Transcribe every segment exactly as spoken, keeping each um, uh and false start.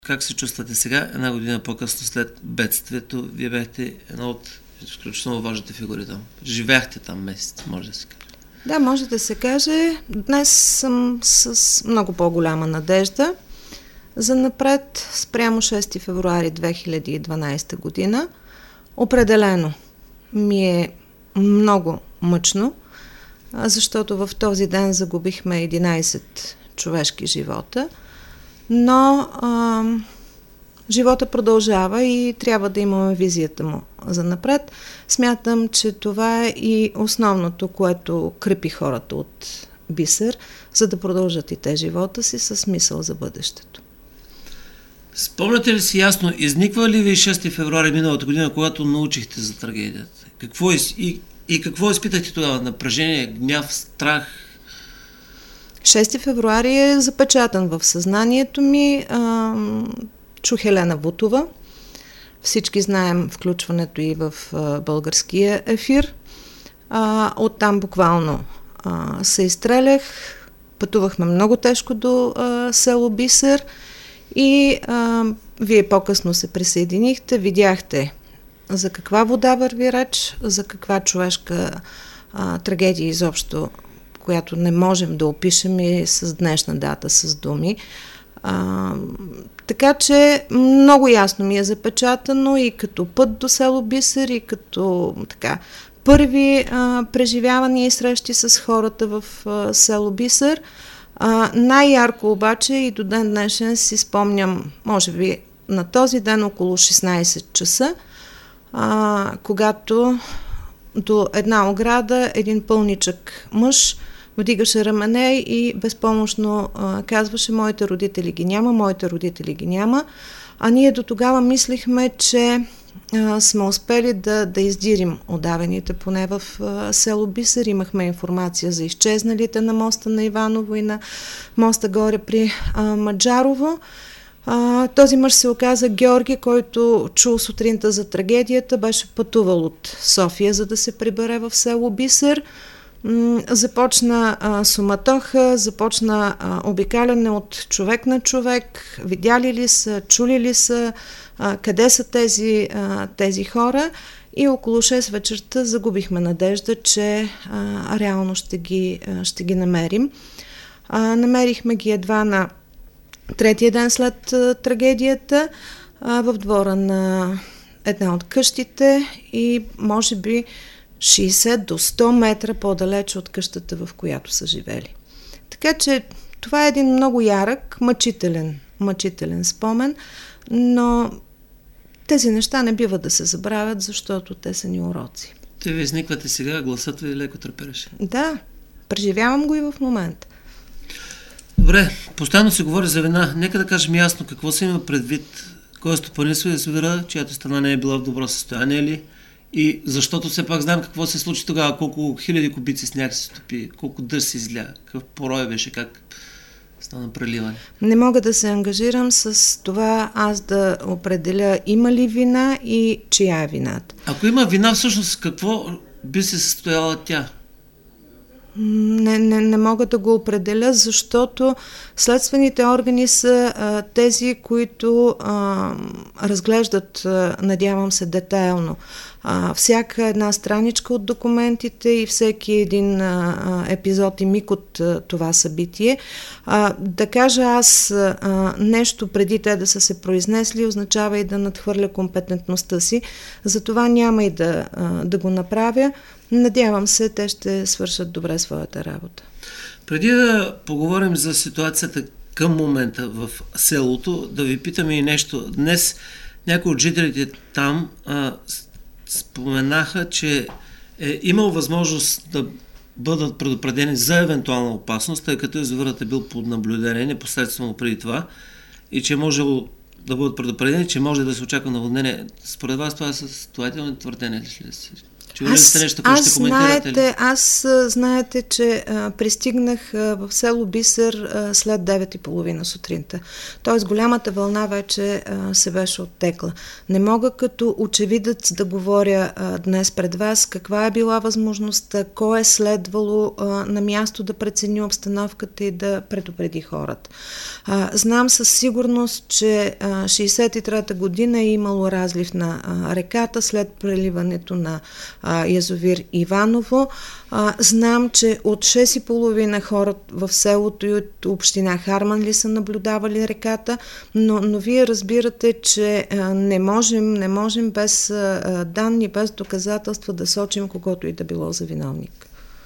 Как се чувствате сега, една година по-късно след бедствието? Вие бяхте една от изключително важните фигури там. Живяхте там месец, може да се каже. Да, може да се каже. Днес съм с много по-голяма надежда за напред спрямо шести февруари две хиляди и дванадесета година. Определено ми е много мъчно, защото в този ден загубихме единадесет човешки живота, но а, живота продължава и трябва да имаме визията му за напред. Смятам, че това е и основното, което крепи хората от Бисер, за да продължат и те живота си със смисъл за бъдещето. Спомняте ли си ясно, изниква ли ви шести февруари миналата година, когато научихте за трагедията? Какво из... и, и какво изпитахте тогава? Напрежение, гняв, страх? шести февруари е запечатан в съзнанието ми. Чух Елена Вутова. Всички знаем включването и в българския ефир. Оттам буквално се изстрелях. Пътувахме много тежко до село Бисер и а, вие по-късно се присъединихте, видяхте за каква вода върви реч, за каква човешка а, трагедия изобщо, която не можем да опишем и с днешна дата, с думи. А, така че много ясно ми е запечатано и като път до село Бисер, и като така първи а, преживявания и срещи с хората в а, село Бисер. А, най-ярко обаче и до ден днешен си спомням, може би на този ден около шестнадесет часа, а, когато до една ограда един пълничък мъж вдигаше рамене и безпомощно а, казваше: моите родители ги няма, моите родители ги няма. А ние до тогава мислихме, че а, сме успели да, да издирим удавените, поне в а, село Бисер. Имахме информация за изчезналите на моста на Иваново и на моста горе при а, Маджарово. А, този мъж се оказа Георги, който чул сутринта за трагедията, беше пътувал от София, за да се прибере в село Бисер. М- започна а, суматоха, започна а, обикаляне от човек на човек, видяли ли са, чули ли са, а, къде са тези, а, тези хора, и около шест вечерта загубихме надежда, че а, реално ще ги, а, ще ги намерим. А, намерихме ги едва на третия ден след а, трагедията а, в двора на една от къщите и може би шейсет до сто метра по-далеч от къщата, в която са живели. Така че това е един много ярък, мъчителен, мъчителен спомен, но тези неща не бива да се забравят, защото те са ни уроци. Те ви изниквате сега, гласът ви леко трепереше. Да, преживявам го и в момента. Добре, постоянно се говори за вина. Нека да кажем ясно какво се има предвид. Кой е стопанисва язовира, чиято страна не е била в добро състояние ли? И защото все пак знам какво се случи тогава, колко хиляди кубици сняг се стопи, колко дъжд се изля, какъв порой беше, как стана преливане. Не мога да се ангажирам с това аз да определя има ли вина и чия е вината. Ако има вина, всъщност какво би се състояла тя? Не, не, не мога да го определя, защото следствените органи са а, тези, които а, разглеждат, а, надявам се, детайлно а, всяка една страничка от документите и всеки един а, епизод и миг от а, това събитие. А, да кажа аз а, нещо преди те да са се произнесли, означава и да надхвърля компетентността си. Затова няма и да, а, да го направя. Надявам се, те ще свършат добре своята работа. Преди да поговорим за ситуацията към момента в селото, да ви питаме и нещо. Днес някои от жителите там а, споменаха, че е имал възможност да бъдат предупредени за евентуална опасност, тъй като язовирът е бил под наблюдение непосредствено преди това и че е можело да бъдат предупредени, че може да се очаква наводнение. Според вас това е състоятелно твърдение ли си? Чували ли сте нещо, което ще коментирате ли? Знаете, аз знаете, че а, пристигнах а, в село Бисер а, след девет и половина сутринта. Тоест голямата вълна вече а, се беше оттекла. Не мога като очевидец да говоря а, днес пред вас каква е била възможността, кой е следвало а, на място да прецени обстановката и да предупреди хората. А, знам със сигурност, че а, шейсет и трета година е имало разлив на а, реката след преливането на а, язовир Иваново. А, знам, че от шест и половина хора в селото и от община Харманли са наблюдавали реката, но, но вие разбирате, че а, не можем, не можем без а, данни, без доказателства да сочим когото и да било за виновник.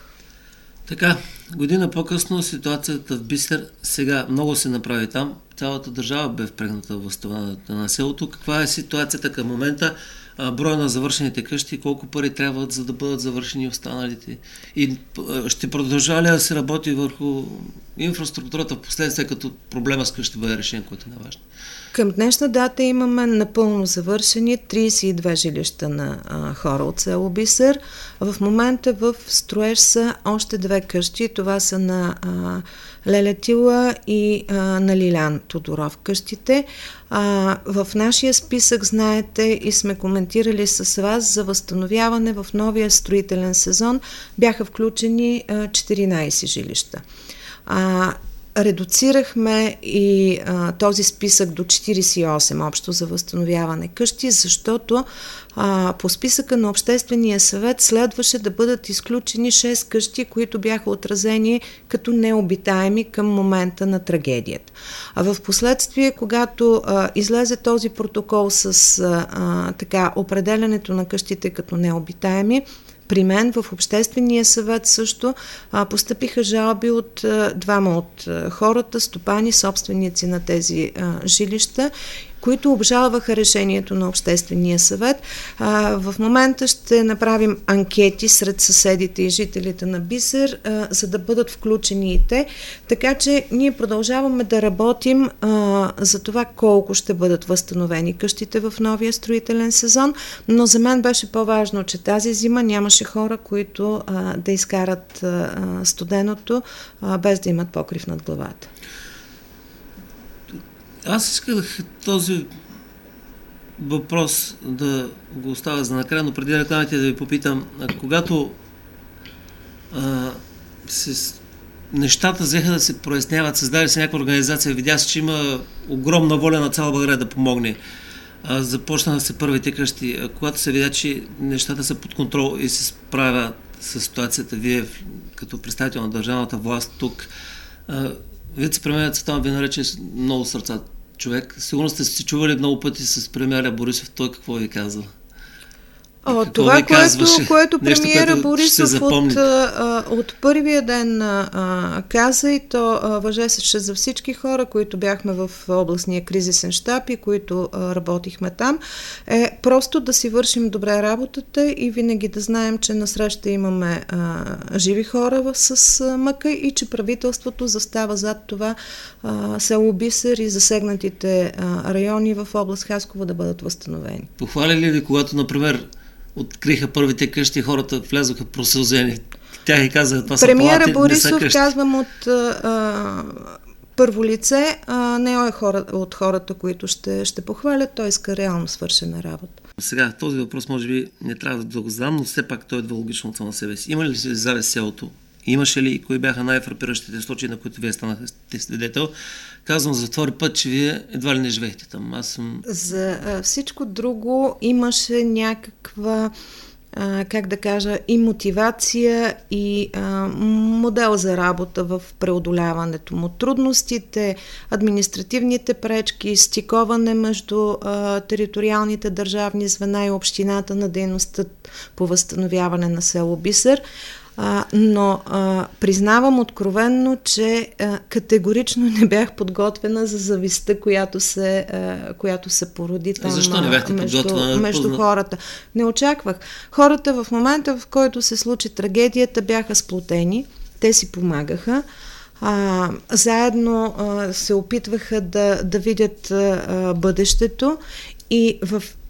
Така, година по-късно ситуацията в Бисер, сега много се направи там, цялата държава бе впрегната в възстановяването на селото. Каква е ситуацията към момента? Броя на завършените къщи, колко пари трябват, за да бъдат завършени останалите? И ще продължава ли да се работи върху инфраструктурата в последствие, като проблема с къщи бъде решен, който е важен? Към днешна дата имаме напълно завършени трийсет и две жилища на а, хора от село Бисер. В момента в строеж са още две къщи. Това са на а, Леля Тила и а, на Лилян Тодоров къщите. А, в нашия списък, знаете, и сме коментирали с вас за възстановяване в новия строителен сезон, бяха включени а, четиринайсет жилища. А, Редуцирахме и а, този списък до четирийсет и осем общо за възстановяване къщи, защото а, по списъка на Обществения съвет следваше да бъдат изключени шест къщи, които бяха отразени като необитаеми към момента на трагедията. А в последствие, когато а, излезе този протокол с а, а, така, определянето на къщите като необитаеми, при мен в Обществения съвет също а, постъпиха жалби от а, двама от а, хората, стопани, собственици на тези а, жилища, които обжалваха решението на Обществения съвет. А, в момента ще направим анкети сред съседите и жителите на Бисер, а, за да бъдат включени и те. Така че ние продължаваме да работим а, за това колко ще бъдат възстановени къщите в новия строителен сезон, но за мен беше по-важно, че тази зима нямаше хора, които а, да изкарат а, студеното, а, без да имат покрив над главата. Аз исках този въпрос да го оставя за накрая, но преди рекламите да ви попитам, когато а, се, нещата взеха да се проясняват, създаде се някаква организация, видя се, че има огромна воля на цяла България да помогне. А, започнаха се първите къщи. А, когато се видя, че нещата са под контрол и се справя с ситуацията, вие като представител на държавната власт тук, а, вице-премиерът Цветан ви нарече много сърца човек. Сигурно сте се чували много пъти с премиера Борисов. Той какво ви казва? О, това, което, което премиера Борисов от, а, от първия ден а, каза, и то а, въжеше за всички хора, които бяхме в областния кризисен щаб и които а, работихме там, е просто да си вършим добре работата и винаги да знаем, че насреща имаме а, живи хора с а, мъка и че правителството застава зад това а, село Бисер и засегнатите а, райони в област Хасково да бъдат възстановени. Похвали ли ви, когато, например, откриха първите къщи, хората влезоха просълзени? Тя и казаха, това са премиера палати, Борисов, не са къщи. Казвам от а, първо лице, а, не е хора, от хората, които ще, ще похвалят, той иска реално свършена работа. Сега, този въпрос може би не трябва да го задам, но все пак той е логично от само себе си. Има ли се завес селото? Имаше ли и кои бяха най-фрапиращите случаи, на които вие станахте свидетел? Казвам за втори път, че вие едва ли не живеехте там. Аз съм... За а, всичко друго имаше някаква, а, как да кажа, и мотивация, и а, модел за работа в преодоляването му. Трудностите, административните пречки, стиковане между а, териториалните държавни звена и общината на дейността по възстановяване на село Бисер. А, но а, признавам откровенно, че а, категорично не бях подготвена за завистта, която се, а, която се породи там. Защо не бяхте между, между хората. Не очаквах. Хората в момента, в който се случи трагедията, бяха сплотени. Те си помагаха. А, заедно а, се опитваха да, да видят а, бъдещето и в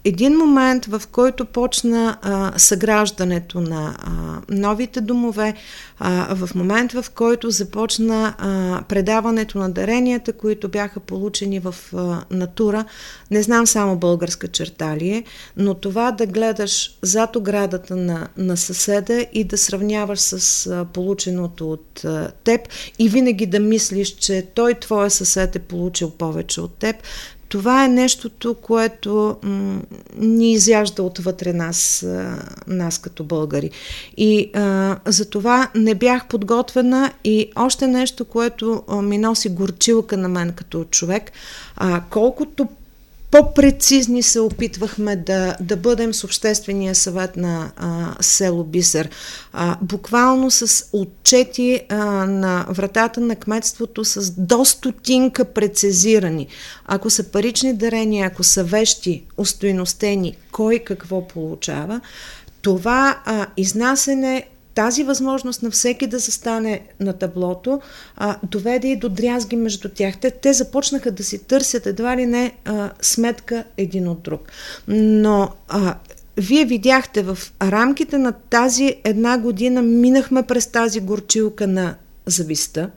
един момент, в който почна а, съграждането на а, новите домове, а, в момент, в който започна а, предаването на даренията, които бяха получени в а, натура, не знам само българска черта ли е, но това да гледаш зад оградата на, на съседа и да сравняваш с а, полученото от а, теб и винаги да мислиш, че той, твоя съсед, е получил повече от теб, това е нещото, което м- ни изяжда отвътре нас, а, нас като българи. И а, за това не бях подготвена и още нещо, което а, ми носи горчилка на мен като човек, а, колкото по-прецизни се опитвахме да, да бъдем с Обществения съвет на а, село Бисер. А, буквално с отчети а, на вратата на кметството с до стотинка прецизирани. Ако са парични дарения, ако са вещи, остойностени, кой какво получава, това а, изнасене, тази възможност на всеки да застане на таблото, а, доведе и до дрязги между тях. Те, те започнаха да си търсят едва ли не а, сметка един от друг. Но а, вие видяхте, в рамките на тази една година минахме през тази горчилка на завистта.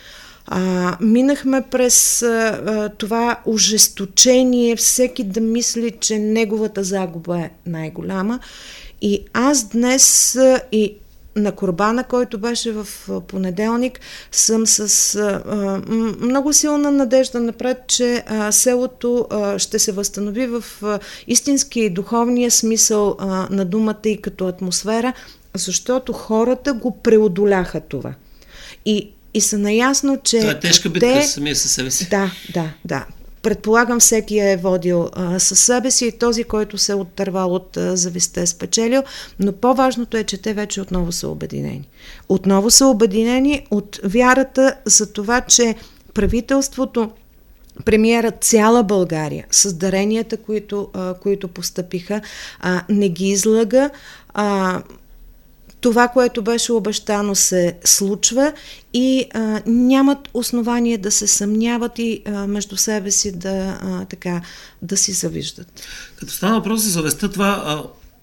А, минахме през а, това ожесточение, всеки да мисли, че неговата загуба е най-голяма. И аз днес а, и на Курбана, който беше в понеделник, съм с а, много силна надежда напред, че а, селото а, ще се възстанови в а, истински и духовния смисъл а, на думата и като атмосфера, защото хората го преодоляха това. И, и са наясно, че... Това е тежка битка те... самия със себе си. Да, да, да. Предполагам, всеки е водил а, със себе си и този, който се е оттървал от а, завистта, е спечелил, но по-важното е, че те вече отново са обединени. Отново са обединени от вярата за това, че правителството, премиера, цяла България, с даренията, които, а, които постъпиха, а, не ги излъга. А, Това, което беше обещано, се случва и а, нямат основание да се съмняват и а, между себе си да, а, така, да си завиждат. Като стана въпрос за съвестта, това а,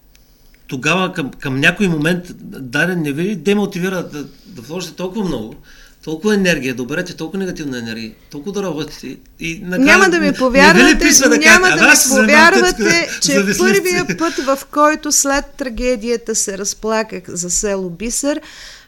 тогава към, към някой момент даден не ви демотивира да, да вложите толкова много, толкова енергия, да оберете толкова негативна енергия, толкова да работите. И накрая, няма да ми повярвате, да няма кажа, да ми повярвате, че да първия път, в който след трагедията се разплаках за село Бисер,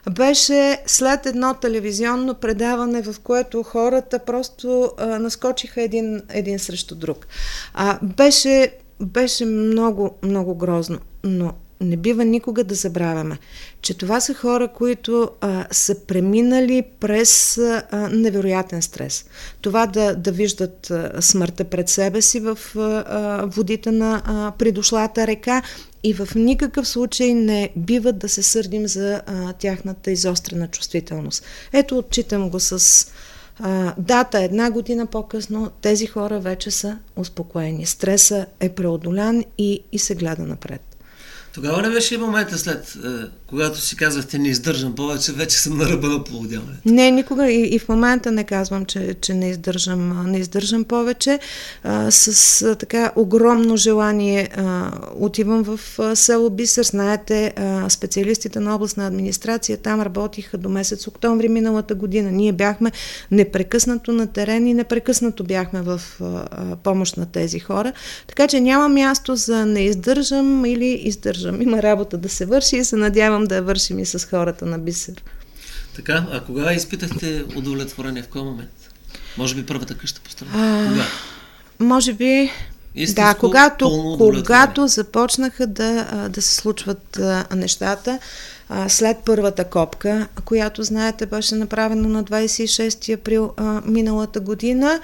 беше след едно телевизионно предаване, в което хората просто а, наскочиха един, един срещу друг. А, беше, беше много, много грозно, но не бива никога да забравяме, че това са хора, които а, са преминали през а, невероятен стрес. Това да, да виждат а, смъртта пред себе си в а, водите на а, придошлата река и в никакъв случай не бива да се сърдим за а, тяхната изострена чувствителност. Ето, отчитам го с а, дата, една година по-късно, тези хора вече са успокоени. Стреса е преодолян и, и се гледа напред. Тогава не беше и момента след, е, когато си казахте не издържам повече, вече съм на ръба на полудяване? Не, никога и, и в момента не казвам, че, че не, издържам, не издържам повече. А, с а, така огромно желание а, отивам в а, село Бисер. Знаете, а, специалистите на областна администрация там работиха до месец октомври миналата година. Ние бяхме непрекъснато на терен и непрекъснато бяхме в а, помощ на тези хора. Така че няма място за не издържам или издържам. Има работа да се върши и се надявам да я вършим и с хората на Бисер. Така, а кога изпитахте удовлетворение? В кой момент? Може би първата къща построена? Кога? Може би... Истинско, да, когато, когато започнаха да, да се случват а, нещата, а, след първата копка, която, знаете, беше направена на двадесет и шести април а, миналата година,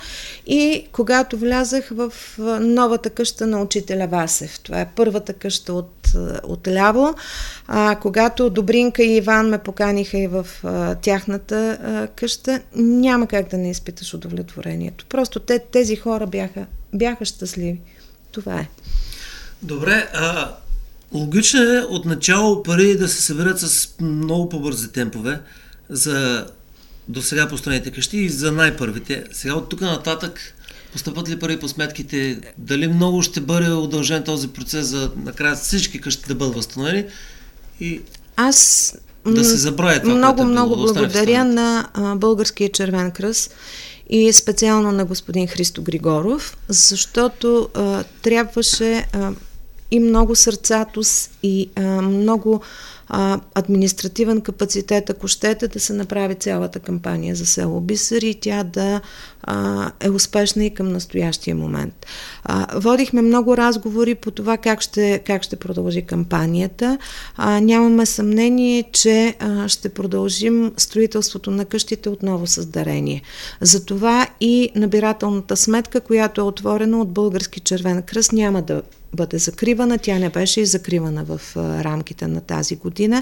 и когато влязах в а, новата къща на учителя Васев. Това е първата къща от, от ляво. А, когато Добринка и Иван ме поканиха и в а, тяхната а, къща, няма как да не изпиташ удовлетворението. Просто те, тези хора бяха бяха щастливи. Това е. Добре, а логично е отначало пари да се съберат с много по-бързи темпове за до сега построените къщи и за най-първите. Сега от тук нататък Постъпват ли пари по сметките? Дали много ще бъде удължен този процес за накрая всички къщи да бъдат възстановени и Аз да се забравя това, много, което е много било, да благодаря на а, Българския червен кръст и специално на господин Христо Григоров, защото а, трябваше а, и много сърцатост и а, много а, административен капацитет, ако щете, да се направи цялата кампания за село Бисер и тя да а, е успешна и към настоящия момент. А, водихме много разговори по това как ще, как ще продължи кампанията. А, нямаме съмнение, че а, ще продължим строителството на къщите отново с дарение. Затова и набирателната сметка, която е отворена от Български червен кръст, няма да бъде закривана. Тя не беше и закривана в а, рамките на тази година,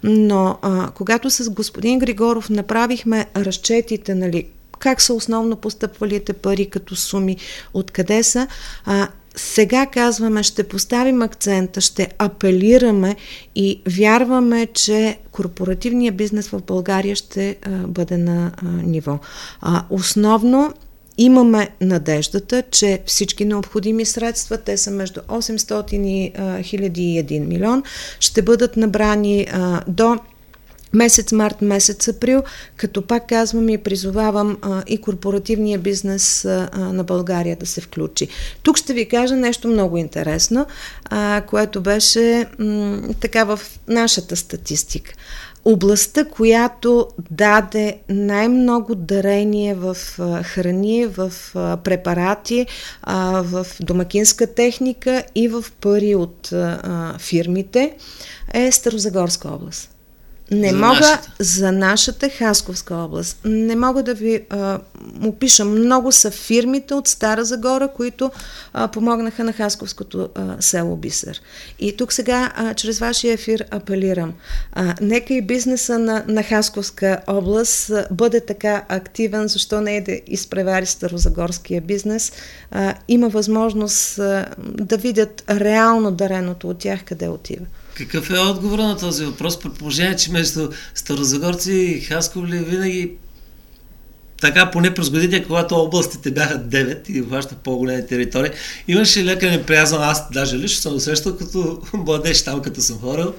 но а, когато с господин Григоров направихме разчетите, нали, как са основно постъпвалите пари като суми, откъде са, а, сега казваме, ще поставим акцента, ще апелираме и вярваме, че корпоративният бизнес в България ще а, бъде на а, ниво. А, основно имаме надеждата, че всички необходими средства, те са между осемстотин хиляди и един милион, ще бъдат набрани а, до месец март, месец април, като пак казвам и призовавам а, и корпоративния бизнес а, на България да се включи. Тук ще ви кажа нещо много интересно, а, което беше м, така в нашата статистика. Областта, която даде най-много дарение в а, храни, в а, препарати, а, в домакинска техника и в пари от а, фирмите, е Старозагорска област. Не за мога нашата. за нашата Хасковска област. Не мога да ви а, опиша. Много са фирмите от Стара Загора, които а, помогнаха на Хасковското а, село Бисер. И тук сега, а, чрез вашия ефир, апелирам. А, нека и бизнеса на, на Хасковска област а, бъде така активен, защо не е да изпревари старозагорския бизнес. А, има възможност а, да видят реално дареното от тях къде отива. Какъв е отговора на този въпрос? При положение, че между старозагорци и хасковли винаги така, поне през годините, когато областите бяха девет и обхващат по-големи територии, имаше лека неприязан, аз даже лично съм усещал като младеж там, като съм ходил.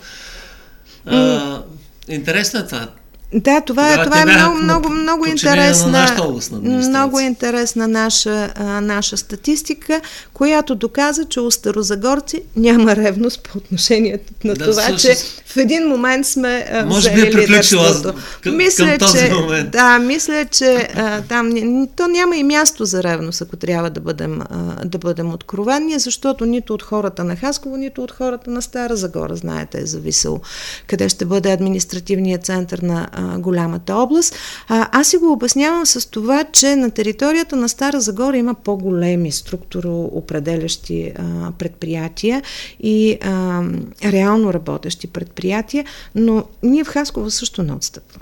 А, интересно е това. Да, това е, това е много, много, много интересна, много интересна наша, а, наша статистика, която доказа, че у старозагорци няма ревност по отношението на да, това, също, че в един момент сме а, може би е приключила към, мисля, към този че, момент. Да, мисля, че а, там то няма и място за ревност, ако трябва да бъдем, а, да бъдем откровени, защото нито от хората на Хасково, нито от хората на Стара Загора, знаете, е зависело къде ще бъде административният център на а, голямата област. А, аз си го обяснявам с това, че на територията на Стара Загора има по-големи структуроопределящи а, предприятия и а, реално работещи предприятия, но ние в Хасково също не отстъпваме.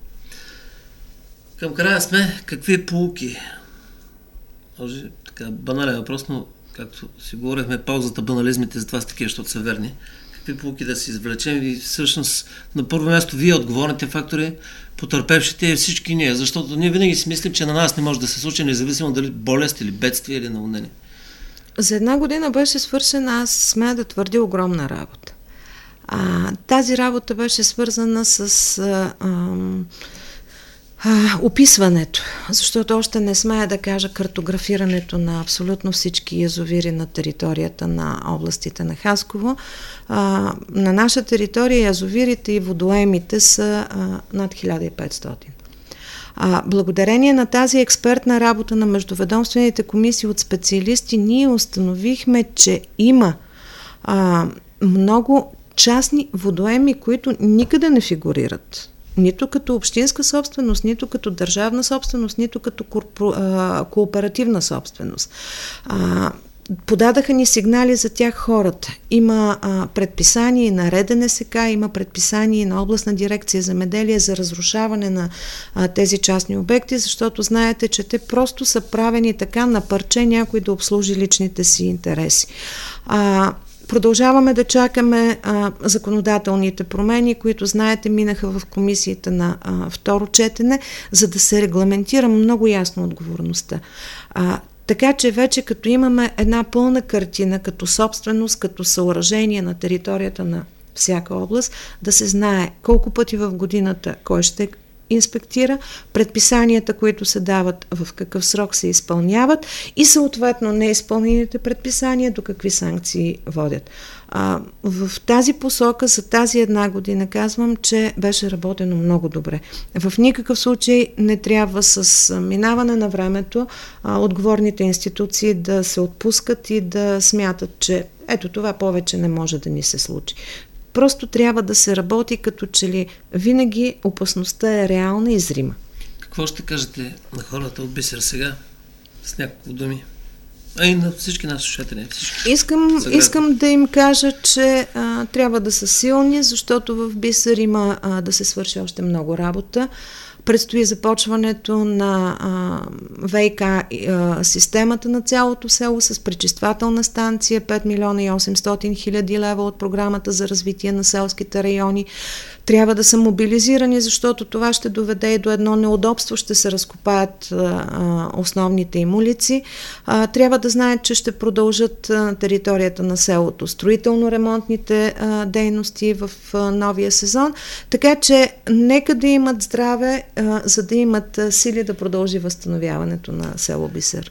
Към края сме. Какви поуки? Може така банален въпрос, но както си говорихме, паузата, банализмите за това са такива, защото са верни. Какви поуки да си извлечем и всъщност на първо място вие отговорните фактори, потърпевшите и всички ние, защото ние винаги си мислим, че на нас не може да се случи, независимо дали болест или бедствие или наводнение. За една година беше свършена, аз смея да твърдя, огромна работа. А, тази работа беше свързана с а, а, а, описването, защото още не смея да кажа картографирането на абсолютно всички язовири на територията на областите на Хасково. А, на наша територия язовирите и водоемите са а, над хиляда и петстотин. А, благодарение на тази експертна работа на междуведомствените комисии от специалисти, ние установихме, че има а, много частни водоеми, които никъде не фигурират. Нито като общинска собственост, нито като държавна собственост, нито като корпо, а, кооперативна собственост. А, подадаха ни сигнали за тях хората. Има а, предписание на РДНСК, има предписание на областна дирекция земеделие за разрушаване на а, тези частни обекти, защото знаете, че те просто са правени така на парче някой да обслужи личните си интереси. А, Продължаваме да чакаме а, законодателните промени, които, знаете, минаха в комисията на а, второ четене, за да се регламентира много ясно отговорността. А, Така че вече като имаме една пълна картина, като собственост, като съоръжение на територията на всяка област, да се знае колко пъти в годината кой ще инспектира, предписанията, които се дават, в какъв срок се изпълняват и съответно неизпълнените предписания до какви санкции водят. А, в тази посока за тази една година казвам, че беше работено много добре. В никакъв случай не трябва с минаване на времето а, отговорните институции да се отпускат и да смятат, че ето това повече не може да ни се случи. Просто трябва да се работи, като че ли винаги опасността е реална и зрима. Какво ще кажете на хората от Бисер сега? С няколко думи. А и на всички наши слушатели. Искам, искам да им кажа, че а, трябва да са силни, защото в Бисер има а, да се свърши още много работа. Предстои започването на а, ВиК а, системата на цялото село с пречиствателна станция, пет милиона и осемстотин хиляди лева от програмата за развитие на селските райони. Трябва да са мобилизирани, защото това ще доведе и до едно неудобство, ще се разкопаят а, основните им улици. А, трябва да знаят, че ще продължат на територията на селото строително-ремонтните а, дейности в а, новия сезон, така че нека да имат здраве, а, за да имат а, сили да продължи възстановяването на село Бисер.